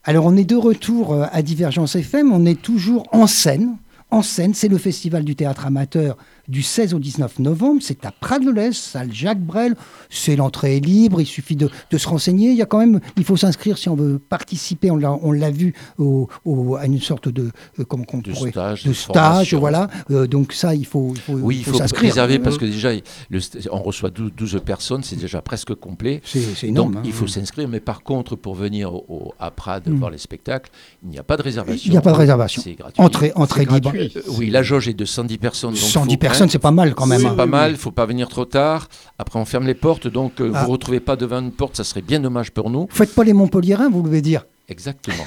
Alors, on est de retour à Divergence FM. On est toujours en scène. En scène, c'est le Festival du théâtre amateur du 16 au 19 novembre. C'est à Prades-de-Lez, salle Jacques Brel. C'est l'entrée est libre, il suffit de se renseigner. Il y a quand même, il faut s'inscrire si on veut participer. On l'a vu à une sorte de stage, voilà. Donc ça, il faut s'inscrire. Réserver parce que déjà, on reçoit 12 personnes, c'est déjà presque complet. C'est énorme. Donc il faut s'inscrire, mais par contre, pour venir à Prades voir les spectacles, il n'y a pas de réservation. Il n'y a pas de réservation. C'est gratuit. Entrée libre. Oui, la jauge est de 110 personnes. 110 personnes, c'est pas mal quand même. C'est pas mal, il ne faut pas venir trop tard. Après, on ferme les portes, donc vous ne vous retrouvez pas devant une porte, ça serait bien dommage pour nous. Faites pas les Montpelliérains, vous voulez dire. Exactement.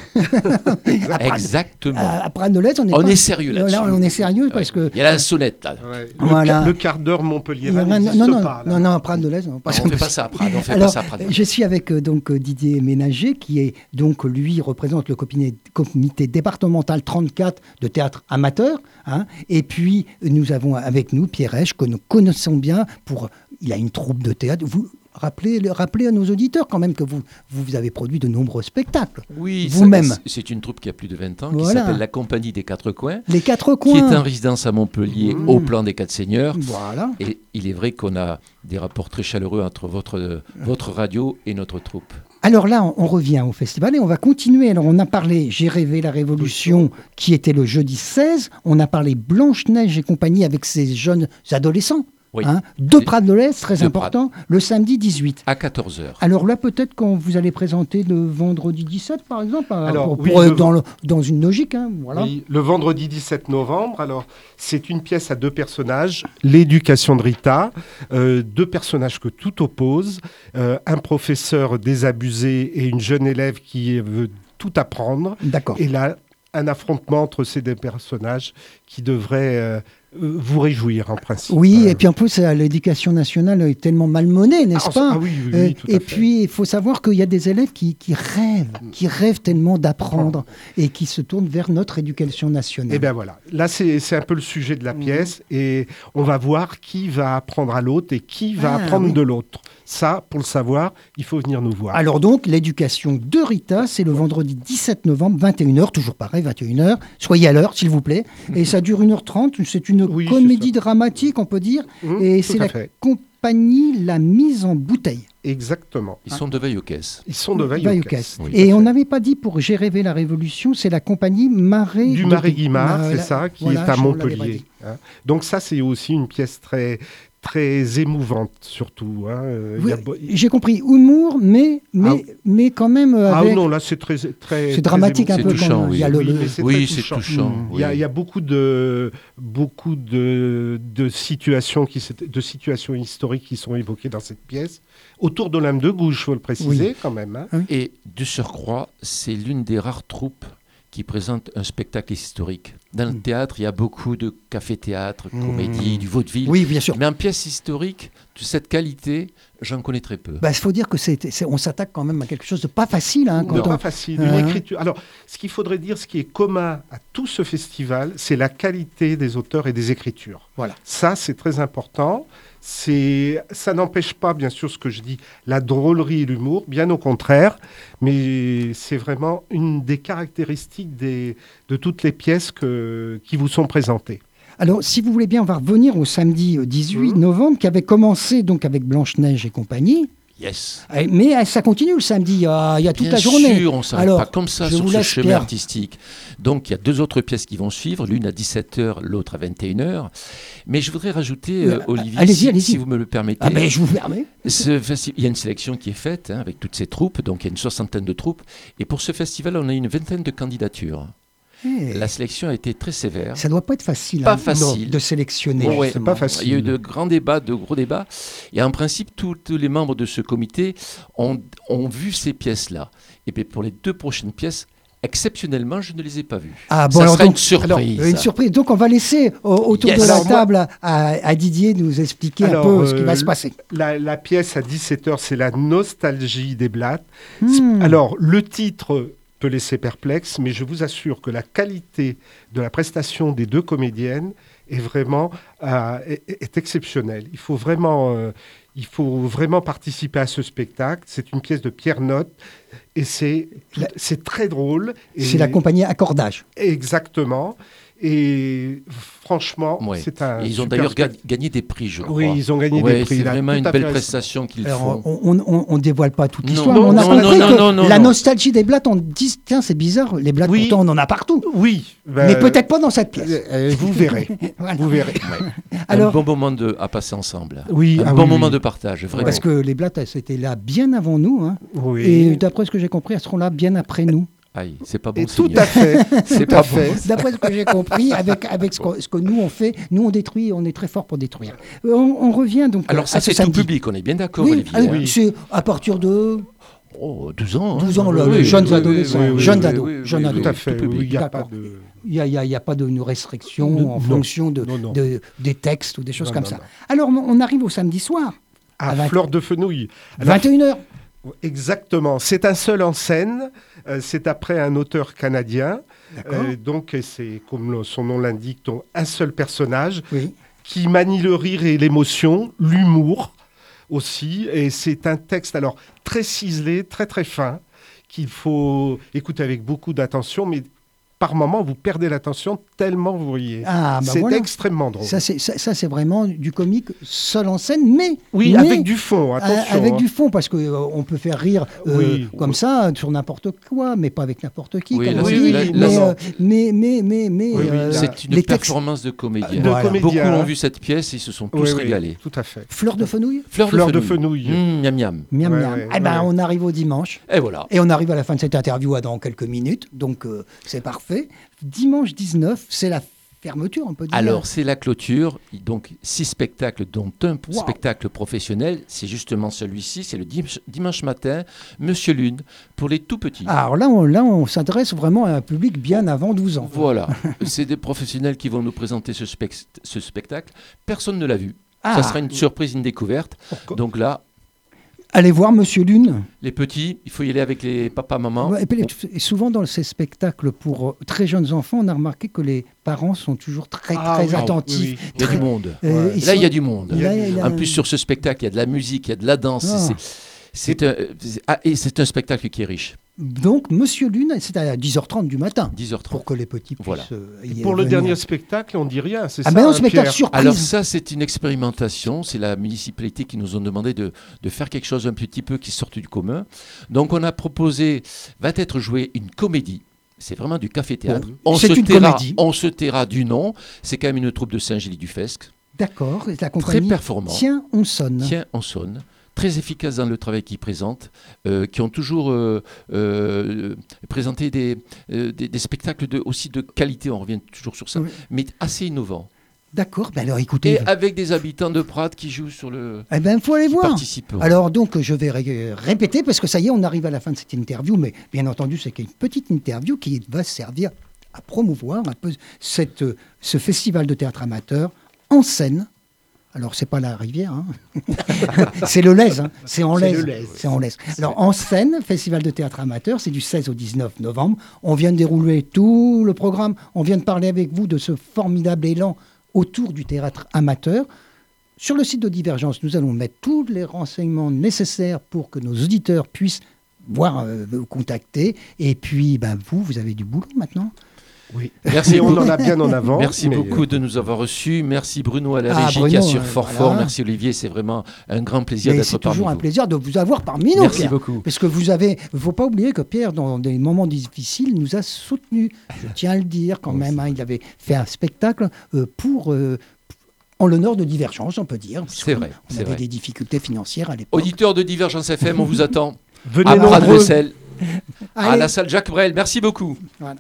Exactement. À Prades-de-Lez, on est sérieux là-dessus. Là, on est sérieux parce que... Il y a la sonnette là. Ouais. Voilà. Le quart d'heure Montpelliérain n'existe pas. Non, à Prades-de-Lez. On ne fait pas ça à Prades. Je suis avec donc Didier Ménager qui est donc lui représente le comité départemental 34 de théâtre amateur. Et puis nous avons avec nous Pierre Esch que nous connaissons bien il a une troupe de théâtre. Rappelez à nos auditeurs quand même que vous avez produit de nombreux spectacles. Oui, vous-même. C'est une troupe qui a plus de 20 ans, qui s'appelle la Compagnie des Quatre Coins. Les Quatre Coins. Qui est en résidence à Montpellier, au plan des Quatre Seigneurs. Voilà. Et il est vrai qu'on a des rapports très chaleureux entre votre radio et notre troupe. Alors là, on revient au festival et on va continuer. Alors on a parlé J'ai rêvé la Révolution qui était le jeudi 16. On a parlé Blanche-Neige et compagnie avec ces jeunes adolescents. Oui. De Prades-de-Lez, très important, le samedi 18. À 14h. Alors là, peut-être qu'on vous allez présenter le vendredi 17, par exemple, dans une logique. Voilà. Oui, le vendredi 17 novembre, alors c'est une pièce à deux personnages, l'éducation de Rita, deux personnages que tout oppose, un professeur désabusé et une jeune élève qui veut tout apprendre. D'accord. Et là, un affrontement entre ces deux personnages qui devrait... vous réjouir en principe. Oui, et puis en plus, l'éducation nationale est tellement malmenée, n'est-ce pas? Oui, tout à et fait. Puis, il faut savoir qu'il y a des élèves qui rêvent tellement d'apprendre et qui se tournent vers notre éducation nationale. Et bien voilà, là c'est un peu le sujet de la pièce et on va voir qui va apprendre à l'autre et qui va apprendre de l'autre. Ça, pour le savoir, il faut venir nous voir. Alors donc, l'éducation de Rita, c'est le vendredi 17 novembre, 21h, toujours pareil, 21h. Soyez à l'heure, s'il vous plaît. Et ça dure 1h30. C'est une comédie dramatique, on peut dire. Et c'est la compagnie La Mise en Bouteille. Exactement. Ils sont de veille aux caisses. Ils sont de veille aux caisses. Oui, et on n'avait pas dit pour J'ai rêvé la Révolution, c'est la compagnie du Marais-Guimard, c'est ça, qui est à Montpellier. Donc ça, c'est aussi une pièce très émouvante, surtout. J'ai compris, humour, mais quand même... non, là, c'est très c'est dramatique un peu. C'est touchant, oui. C'est touchant. Il y a beaucoup de situations historiques qui sont évoquées dans cette pièce. Autour de l'âme de gauche, il faut le préciser quand même. Et de surcroît, c'est l'une des rares troupes qui présente un spectacle historique. Dans le théâtre, il y a beaucoup de café-théâtre, comédie, du vaudeville. Oui, bien sûr. Mais en pièce historique, de cette qualité, j'en connais très peu. Il faut dire que on s'attaque quand même à quelque chose de pas facile. Pas facile, une écriture. Alors, ce qu'il faudrait dire, ce qui est commun à tout ce festival, c'est la qualité des auteurs et des écritures. Voilà. Ça, c'est très important. Ça n'empêche pas, bien sûr, ce que je dis, la drôlerie et l'humour, bien au contraire, mais c'est vraiment une des caractéristiques de toutes les pièces qui vous sont présentées. Alors, si vous voulez bien, on va revenir au samedi 18 novembre, qui avait commencé donc avec Blanche-Neige et compagnie. Yes. Mais ça continue le samedi, il y a toute la journée. Bien sûr, on ne s'arrête pas comme ça sur ce chemin artistique. Donc, il y a deux autres pièces qui vont suivre, l'une à 17h, l'autre à 21h. Mais je voudrais rajouter, Olivier, allez-y. Si vous me le permettez. Mais je vous permets. Il y a une sélection qui est faite avec toutes ces troupes, donc il y a une 60aine de troupes. Et pour ce festival, on a une 20aine de candidatures. La sélection a été très sévère. Ça ne doit pas être facile, de sélectionner. C'est pas facile. Il y a eu de gros débats. Et en principe, tous les membres de ce comité ont vu ces pièces-là. Et bien, pour les deux prochaines pièces, exceptionnellement, je ne les ai pas vues. Ça sera une surprise. Une surprise. Donc, on va laisser autour de la table à Didier nous expliquer un peu ce qui va se passer. La pièce à 17h, c'est La nostalgie des blattes. Alors, le titre laisser perplexe, mais je vous assure que la qualité de la prestation des deux comédiennes est vraiment est exceptionnel. Il faut vraiment participer à ce spectacle. C'est une pièce de Pierre Notte et c'est très drôle. C'est la compagnie Accordage. Exactement. Et franchement, c'est un. Et ils ont d'ailleurs gagné des prix, je crois. Oui, ils ont gagné des prix. C'est vraiment une belle prestation qu'ils font. On ne dévoile pas toute l'histoire, Non, mais on a compris que la non. nostalgie des blattes, on dit, tiens, c'est bizarre, les blattes, pourtant on en a partout. Oui. Mais peut-être pas dans cette pièce. Vous verrez. Voilà. Vous verrez. Alors, un bon moment à passer ensemble. Oui, un bon moment de partage, vraiment. Parce que les blattes, elles étaient là bien avant nous. Hein. Oui. Et d'après ce que j'ai compris, elles seront là bien après nous. Aïe, c'est pas bon. Tout à fait. C'est pas bon. D'après ce que j'ai compris, avec ce que nous on fait, nous on détruit, on est très fort pour détruire. On revient donc. Alors ça, c'est tout public, on est bien d'accord, oui, Olivier. Oui, c'est à partir de. 12 ans. 12 ans, les jeunes adolescents, jeunes ados. Tout à fait. Il n'y a pas de. Il n'y a pas de restriction en fonction des textes ou des choses comme ça. Alors, on arrive au samedi soir. À Fleur de Fenouil. 21h. Exactement. C'est un seul en scène. C'est après un auteur canadien. Donc, c'est, comme son nom l'indique, donc, un seul personnage qui manie le rire et l'émotion, l'humour aussi. Et c'est un texte alors très ciselé, très très fin, qu'il faut écouter avec beaucoup d'attention, mais par moment, vous perdez l'attention tellement vous voyez. C'est extrêmement drôle. Ça, c'est vraiment du comique seul en scène, mais... Oui, avec du fond, attention. Avec du fond, parce qu'on peut faire rire comme ça, sur n'importe quoi, mais pas avec n'importe qui, comme on dit. C'est une performance de comédien. Beaucoup ont vu cette pièce et ils se sont tous régalés. Tout à fait. Fleur de Fenouil. Fleur de Fenouil. Miam miam. Miam miam. Eh ben, on arrive au dimanche. Et voilà. Et on arrive à la fin de cette interview dans quelques minutes, donc c'est parfait. Dimanche 19, c'est la fermeture, on peut dire. Alors, c'est la clôture, donc 6 spectacles, dont un spectacle professionnel. C'est justement celui-ci, c'est le dimanche matin, Monsieur Lune, pour les tout petits. Alors là, on s'adresse vraiment à un public bien avant 12 ans. Voilà, c'est des professionnels qui vont nous présenter ce spectacle. Personne ne l'a vu. Ça sera une surprise, une découverte. Pourquoi ? Donc là... Allez voir Monsieur Lune. Les petits, il faut y aller avec les papas, mamans. Et souvent, dans ces spectacles pour très jeunes enfants, on a remarqué que les parents sont toujours très attentifs. Il y a du monde. Là, il y a du monde. En plus, sur ce spectacle, il y a de la musique, il y a de la danse. C'est un spectacle qui est riche. Donc, Monsieur Lune, c'est à 10h30 du matin. 10h30. Pour que les petits puissent et pour le dernier spectacle, on ne dit rien, c'est ça, non, spectacle surprise. Alors ça, c'est une expérimentation. C'est la municipalité qui nous a demandé de faire quelque chose un petit peu qui sorte du commun. Donc, on a proposé, va être jouée une comédie. C'est vraiment du café-théâtre. On se taira du nom. C'est quand même une troupe de Saint-Gély-du-Fesque. D'accord. Et la compagnie, très performant. Tiens, on sonne. Très efficace dans le travail qu'ils présentent, qui ont toujours présenté des spectacles aussi de qualité, on revient toujours sur ça, mais assez innovants. D'accord, alors écoutez... Et avec des habitants de Prades qui jouent sur le... Eh bien, il faut aller voir. Participent. Alors donc, je vais répéter, parce que ça y est, on arrive à la fin de cette interview, mais bien entendu, c'est une petite interview qui va servir à promouvoir un peu ce festival de théâtre amateur en scène. Alors, c'est pas la rivière, hein. C'est le Lez, hein. C'est en Lez. C'est en Lez. Alors, en scène, festival de théâtre amateur, c'est du 16 au 19 novembre. On vient de dérouler tout le programme. On vient de parler avec vous de ce formidable élan autour du théâtre amateur. Sur le site de Divergence, nous allons mettre tous les renseignements nécessaires pour que nos auditeurs puissent vous contacter. Et puis, vous avez du boulot maintenant. Oui, merci. On en a bien en avant. Merci beaucoup de nous avoir reçus. Merci Bruno à la régie qui assure fort. Merci Olivier, c'est vraiment un grand plaisir d'être parmi vous. C'est toujours un plaisir de vous avoir parmi nous, Merci Pierre. Beaucoup. Parce que il ne faut pas oublier que Pierre, dans des moments difficiles, nous a soutenus. Je tiens à le dire quand même. Il avait fait un spectacle en l'honneur de Divergence, on peut dire. C'est vrai. On avait des difficultés financières à l'époque. Auditeurs de Divergence FM, on vous attend. Venez à nombreux. à la salle Jacques Brel. Merci beaucoup. Voilà.